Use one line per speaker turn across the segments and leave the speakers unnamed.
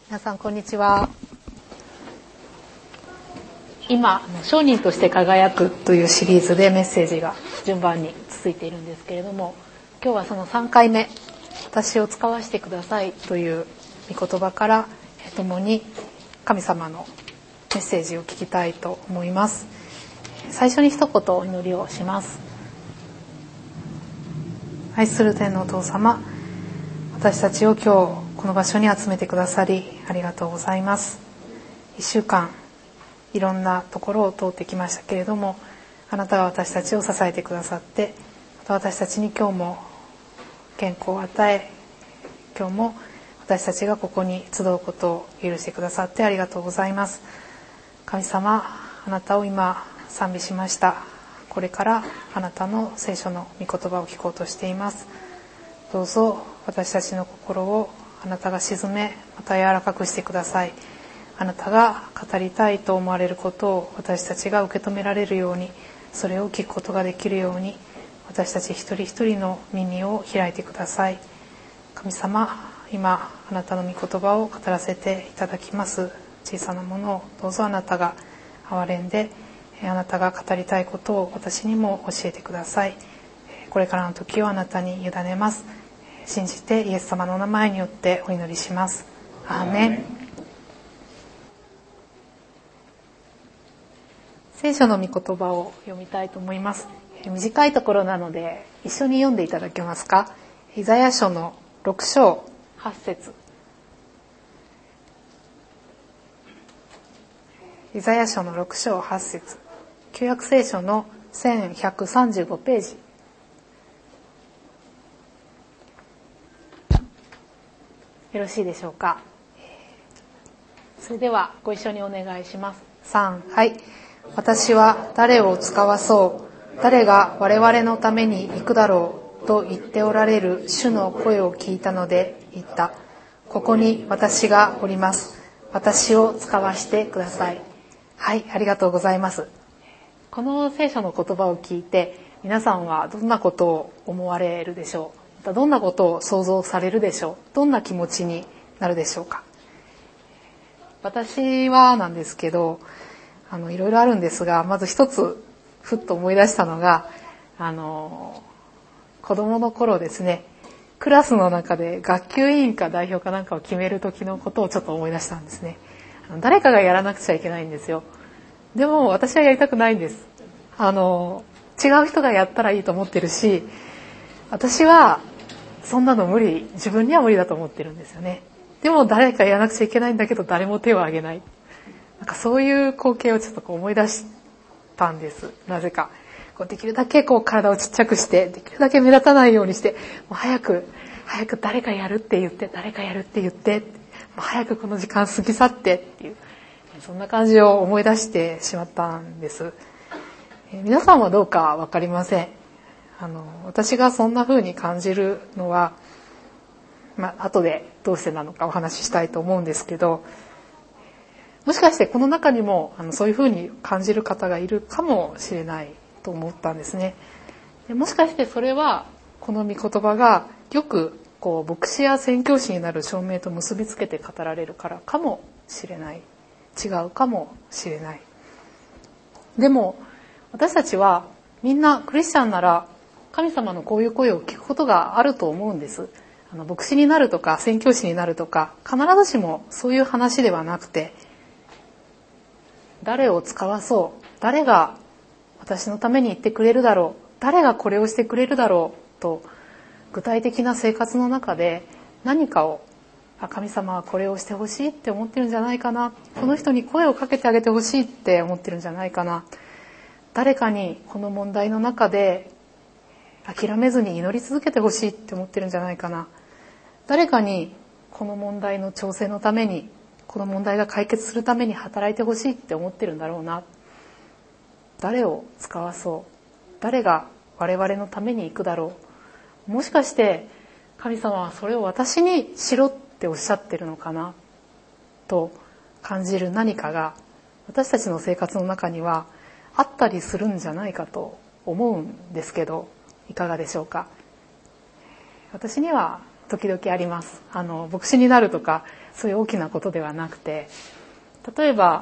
皆さんこんにちは。今商人として輝くというシリーズでメッセージが順番に続いているんですけれども、今日はその3回目、私を使わせてくださいという御言葉から共に神様のメッセージを聞きたいと思います。最初に一言お祈りをします。愛する天のお父様、私たちを今日この場所に集めてくださりありがとうございます。1週間いろんなところを通ってきましたけれども、あなたが私たちを支えてくださって、また私たちに今日も健康を与え、今日も私たちがここに集うことを許してくださってありがとうございます。神様、あなたを今賛美しました。これからあなたの聖書の御言葉を聞こうとしています。どうぞ私たちの心をあなたが鎮め、また柔らかくしてください。あなたが語りたいと思われることを私たちが受け止められるように、それを聞くことができるように、私たち一人一人の耳を開いてください。神様、今あなたの御言葉を語らせていただきます。小さなものをどうぞあなたが憐れんで、あなたが語りたいことを私にも教えてください。これからの時をあなたに委ねます。信じてイエス様のお名前によってお祈りします。アーメン。聖書の御言葉を読みたいと思います。短いところなので一緒に読んでいただけますか。イザヤ書の6章8節。イザヤ書の6章8節。旧約聖書の1135ページ。よろしいでしょうか。それではご一緒にお願いします。3、はい。私は誰を使わそう、誰が我々のために行くだろうと言っておられる主の声を聞いたので言った。ここに私がおります。私を使わしてください。はい、ありがとうございます。この聖書の言葉を聞いて、皆さんはどんなことを思われるでしょう。どんなことを想像されるでしょう。どんな気持ちになるでしょうか。私はなんですけど、いろいろあるんですが、まず一つふっと思い出したのが、子供の頃ですね、クラスの中で学級委員か代表かなんかを決める時のことをちょっと思い出したんですね。誰かがやらなくちゃいけないんですよ。でも私はやりたくないんです。違う人がやったらいいと思ってるし、私はそんなの無理、自分には無理だと思ってるんですよね。でも誰かやらなくちゃいけないんだけど誰も手を挙げない。なんかそういう光景をちょっと思い出したんです。なぜか。できるだけ体をちっちゃくして、できるだけ目立たないようにして、もう早く誰かやるって言って、もう早くこの時間過ぎ去ってっていう、そんな感じを思い出してしまったんです。皆さんはどうかわかりません。私がそんな風に感じるのは、後でどうしてなのかお話ししたいと思うんですけど、もしかしてこの中にもそういう風に感じる方がいるかもしれないと思ったんですね。もしかしてそれはこの御言葉がよく牧師や宣教師になる証明と結びつけて語られるからかもしれない。違うかもしれない。でも私たちはみんなクリスチャンなら神様のこういう声を聞くことがあると思うんです。牧師になるとか宣教師になるとか必ずしもそういう話ではなくて、誰を使わそう、誰が私のために言ってくれるだろう、誰がこれをしてくれるだろうと、具体的な生活の中で何かを、神様はこれをしてほしいって思ってるんじゃないかな、この人に声をかけてあげてほしいって思ってるんじゃないかな、誰かにこの問題の中で諦めずに祈り続けてほしいって思ってるんじゃないかな、誰かにこの問題の調整のために、この問題が解決するために働いてほしいって思ってるんだろうな。誰を使わそう、誰が我々のために行くだろう、もしかして神様はそれを私にしろっておっしゃってるのかなと感じる何かが私たちの生活の中にはあったりするんじゃないかと思うんですけど、いかがでしょうか。私には時々あります。牧師になるとかそういう大きなことではなくて、例えば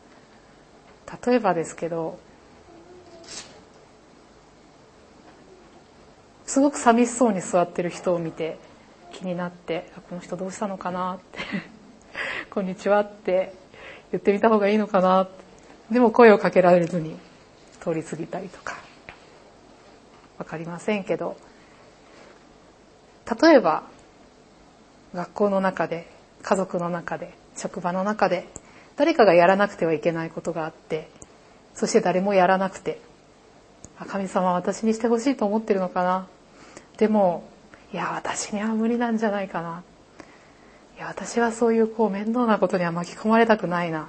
ですけど、すごく寂しそうに座ってる人を見て気になって、この人どうしたのかなってこんにちはって言ってみた方がいいのかなって、でも声をかけられずに通り過ぎたりとか、わかりませんけど、例えば学校の中で、家族の中で、職場の中で誰かがやらなくてはいけないことがあって、そして誰もやらなくて、神様は私にしてほしいと思ってるのかな、でもいや私には無理なんじゃないかな、いや私はそういう面倒なことには巻き込まれたくないな、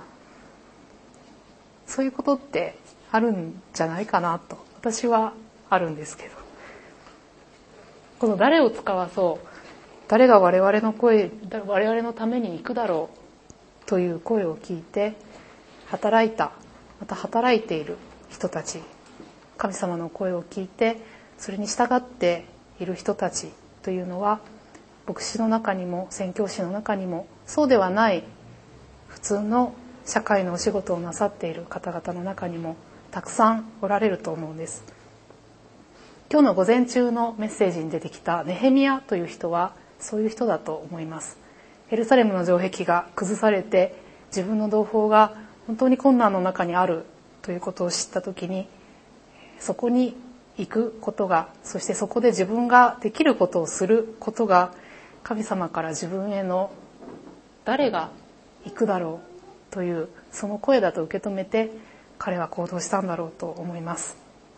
そういうことってあるんじゃないかなと私はあるんですけど、この誰を使わそう、誰が我々のために行くだろうという声を聞いて働いた、また働いている人たち、神様の声を聞いてそれに従っている人たちというのは、牧師の中にも宣教師の中にも、そうではない普通の社会のお仕事をなさっている方々の中にもたくさんおられると思うんです。今日の午前中のメッセージに出てきたネヘミヤという人はそういう人だと思います。エルサレムの城壁が崩されて、自分の同胞が本当に困難の中にあるということを知ったときに、そこに行くことが、そしてそこで自分ができることをすることが、神様から自分への誰が行くだろうというその声だと受け止めて、彼は行動したんだろうと思います。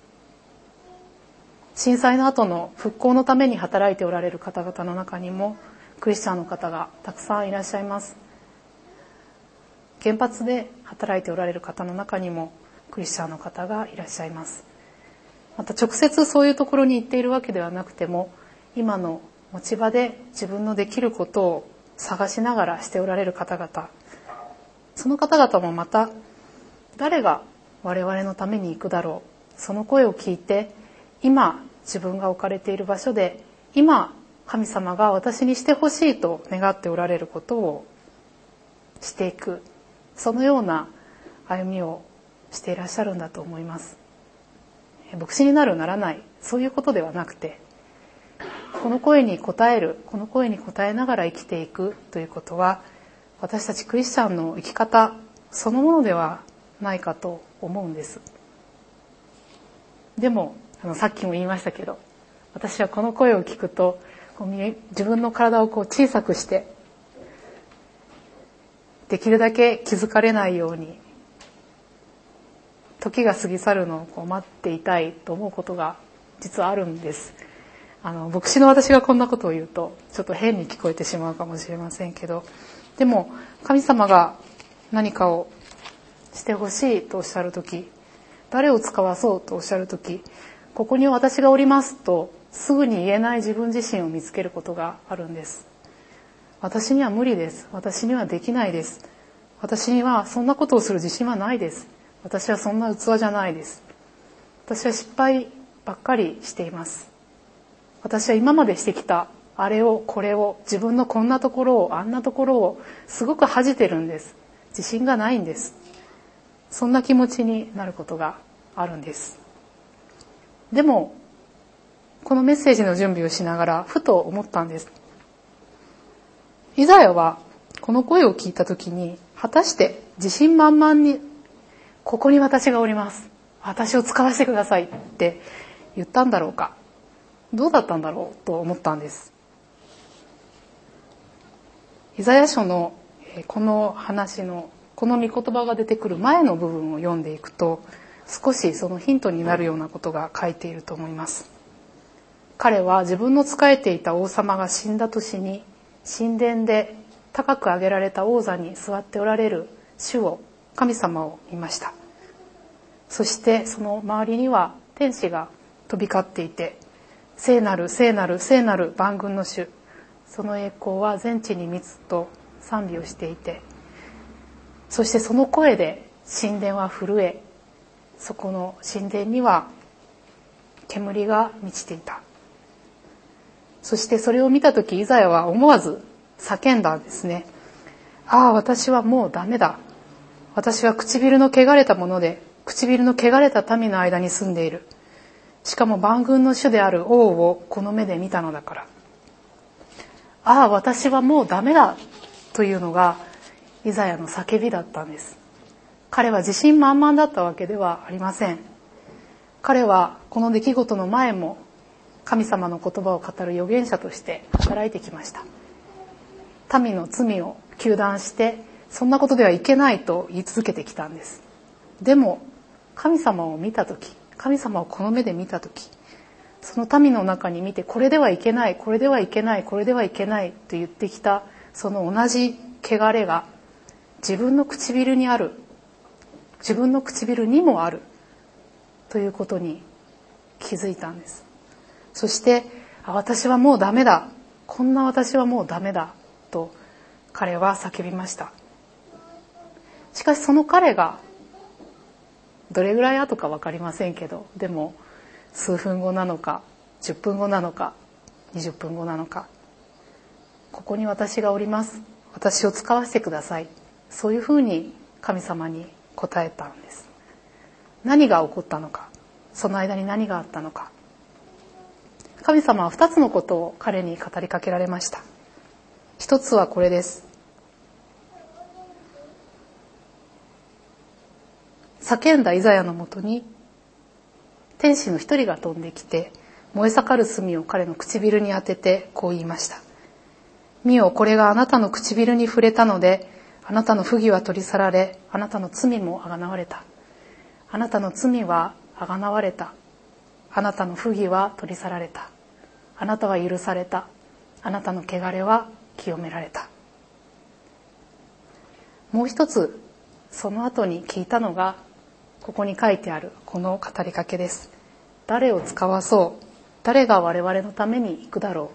震災の後の復興のために働いておられる方々の中にもクリスチャンの方がたくさんいらっしゃいます。原発で働いておられる方の中にもクリスチャンの方がいらっしゃいます。また直接そういうところに行っているわけではなくても、今の持ち場で自分のできることを探しながらしておられる方々、その方々もまた誰が我々のために行くだろう、その声を聞いて、今自分が置かれている場所で、今神様が私にしてほしいと願っておられることをしていく、そのような歩みをしていらっしゃるんだと思います。牧師になるならない、そういうことではなくて、この声に応える、この声に応えながら生きていくということは、私たちクリスチャンの生き方そのものではないかと思うんです。でもさっきも言いましたけど、私はこの声を聞くと自分の体を小さくして、できるだけ気づかれないように時が過ぎ去るのを待っていたいと思うことが実はあるんです。牧師の私がこんなことを言うとちょっと変に聞こえてしまうかもしれませんけど、でも神様が何かをしてほしいとおっしゃるとき、誰を使わそうとおっしゃるとき、ここに私がおりますとすぐに言えない自分自身を見つけることがあるんです。私には無理です。私にはできないです。私にはそんなことをする自信はないです。私はそんな器じゃないです。私は失敗ばっかりしています。私は今までしてきたあれをこれを、自分のこんなところをあんなところをすごく恥じてるんです。自信がないんです。そんな気持ちになることがあるんです。でもこのメッセージの準備をしながらふと思ったんです。イザヤはこの声を聞いたときに、果たして自信満々に、ここに私がおります、私を使わせてくださいって言ったんだろうか、どうだったんだろうと思ったんです。イザヤ書のこの話のこの御言葉が出てくる前の部分を読んでいくと、少しそのヒントになるようなことが書いていると思います。彼は自分の仕えていた王様が死んだ年に、神殿で高く上げられた王座に座っておられる主を、神様を見ました。そしてその周りには天使が飛び交っていて、聖なる聖なる聖なる万軍の主、その栄光は全地に満つと賛美をしていて、そしてその声で神殿は震え、そこの神殿には煙が満ちていた。 そしてそれを見たとき、イザヤは思わず叫んだんですね。ああ、私はもうダメだ。私は唇の汚れたもので、唇の汚れた民の間に住んでいる。しかも万軍の主である王をこの目で見たのだから。ああ、私はもうダメだというのがイザヤの叫びだったんです。彼は自信満々だったわけではありません。彼はこの出来事の前も神様の言葉を語る預言者として働いてきました。民の罪を糾弾してそんなことではいけないと言い続けてきたんです。でも神様を見たとき、神様をこの目で見たとき、その民の中に見て、これではいけない、これではいけない、これではいけないと言ってきたその同じ汚れが自分の唇にある、自分の唇にもあるということに気づいたんです。そして私はもうダメだ、こんな私はもうダメだと彼は叫びました。しかしその彼がどれぐらい後か分かりませんけど、でも数分後なのか10分後なのか20分後なのか、ここに私がおります、私を使わせてください、そういうふうに神様に答えたんです。何が起こったのか、その間に何があったのか。神様は2つのことを彼に語りかけられました。一つはこれです。叫んだイザヤのもとに天使の一人が飛んできて、燃え盛る炭を彼の唇に当ててこう言いました。見よ、これがあなたの唇に触れたので、あなたの不義は取り去られ、あなたの罪もあがなわれた。あなたの罪はあがなわれた。あなたの不義は取り去られた。あなたは許された。あなたの汚れは清められた。もう一つ、その後に聞いたのが、ここに書いてあるこの語りかけです。誰を使わそう、誰が我々のために行くだろう。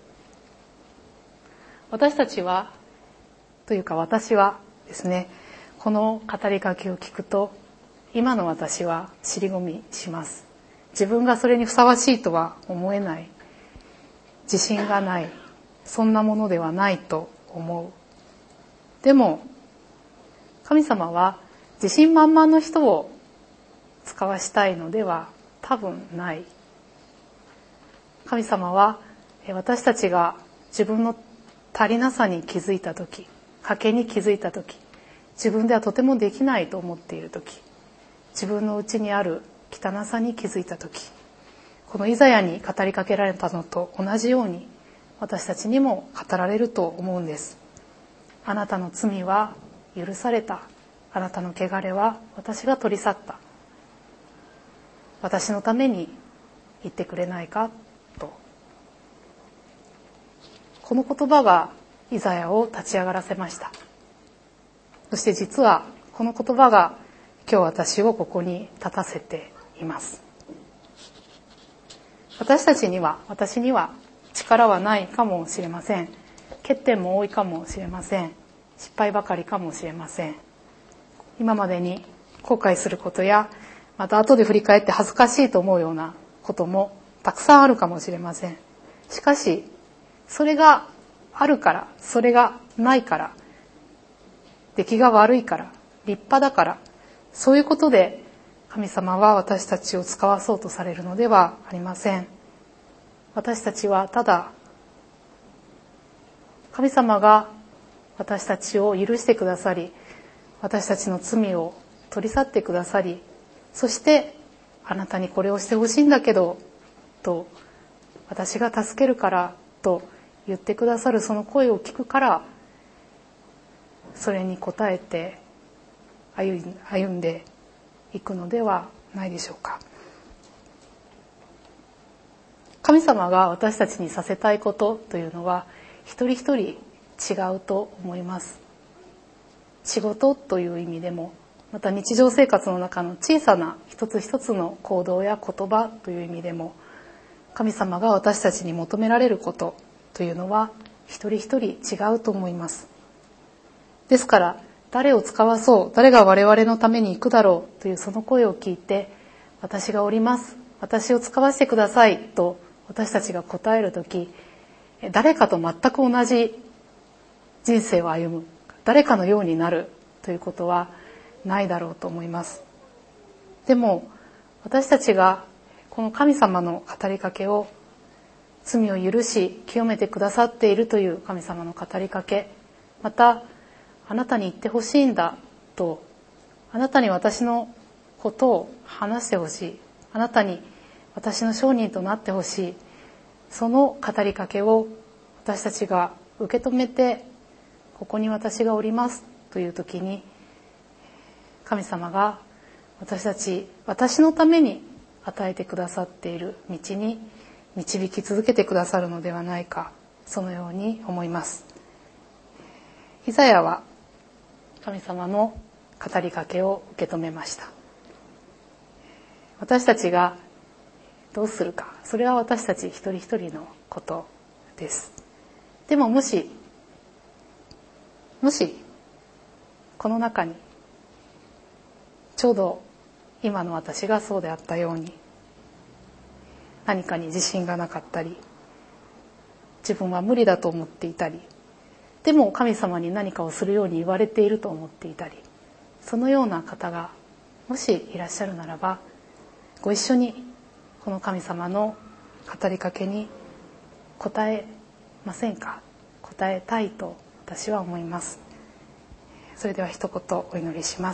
私たちは、というか私はですね、この語りかけを聞くと、今の私は尻込みします。自分がそれにふさわしいとは思えない、自信がない、そんなものではないと思う。でも神様は自信満々の人を使わしたいのでは多分ない。神様は私たちが自分の足りなさに気づいたとき、欠けに気づいたとき、自分ではとてもできないと思っているとき、自分の内にある汚さに気づいたとき、このイザヤに語りかけられたのと同じように私たちにも語られると思うんです。あなたの罪は許された。あなたの汚れは私が取り去った。私のために言ってくれないかと。この言葉がイザヤを立ち上がらせました。そして実はこの言葉が今日私をここに立たせています。私には力はないかもしれません。欠点も多いかもしれません。失敗ばかりかもしれません。今までに後悔することや、また後で振り返って恥ずかしいと思うようなこともたくさんあるかもしれません。しかし、それがあるから、それがないから、出来が悪いから、立派だから、そういうことで神様は私たちを使わそうとされるのではありません。私たちはただ、神様が私たちを許してくださり、私たちの罪を取り去ってくださり、そしてあなたにこれをしてほしいんだけどと、私が助けるからと言ってくださるその声を聞くから、それに応えて歩んでいくのではないでしょうか。神様が私たちにさせたいことというのは一人一人違うと思います。仕事という意味でも、また日常生活の中の小さな一つ一つの行動や言葉という意味でも、神様が私たちに求められることというのは一人一人違うと思います。ですから、誰を使わそう、誰が我々のために行くだろうというその声を聞いて、私がおります、私を使わせてくださいと私たちが答えるとき、 誰かと全く同じ人生を歩む、誰かのようになるということはないだろうと思います。でも私たちがこの神様の語りかけを、罪を許し清めてくださっているという神様の語りかけ、またあなたに言ってほしいんだと、あなたに私のことを話してほしい、あなたに私の証人となってほしい、その語りかけを私たちが受け止めて、ここに私がおりますという時に、神様が私のために与えてくださっている道に導き続けてくださるのではないか、そのように思います。イザヤは神様の語りかけを受け止めました。私たちがどうするか、それは私たち一人一人のことです。でももしこの中にちょうど今の私がそうであったように、何かに自信がなかったり、自分は無理だと思っていたり、でも神様に何かをするように言われていると思っていたり、そのような方がもしいらっしゃるならば、ご一緒にこの神様の語りかけに答えませんか？答えたいと私は思います。それでは一言お祈りします。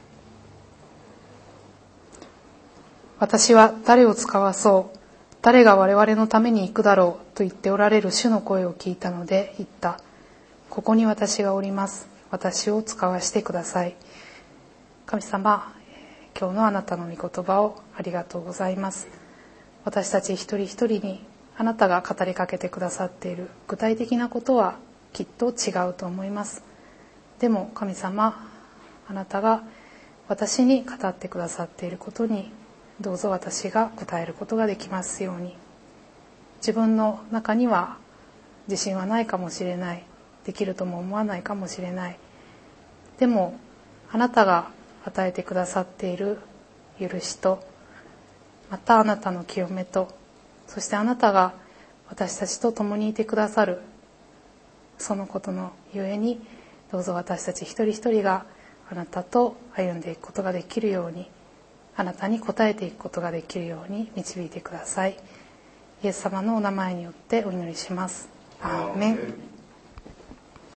私は誰を使わそう、誰が我々のために行くだろうと言っておられる主の声を聞いたので言った。ここに私がおります。私を使わしてください。神様、今日のあなたの御言葉をありがとうございます。私たち一人一人にあなたが語りかけてくださっている具体的なことはきっと違うと思います。でも神様、あなたが私に語ってくださっていることにどうぞ私が答えることができますように。自分の中には自信はないかもしれない、できるとも思わないかもしれない。でもあなたが与えてくださっている許しと、またあなたの清めと、そしてあなたが私たちと共にいてくださるそのことのゆえに、どうぞ私たち一人一人があなたと歩んでいくことができるように、あなたに応えていくことができるように導いてください。イエス様のお名前によってお祈りします。アーメン。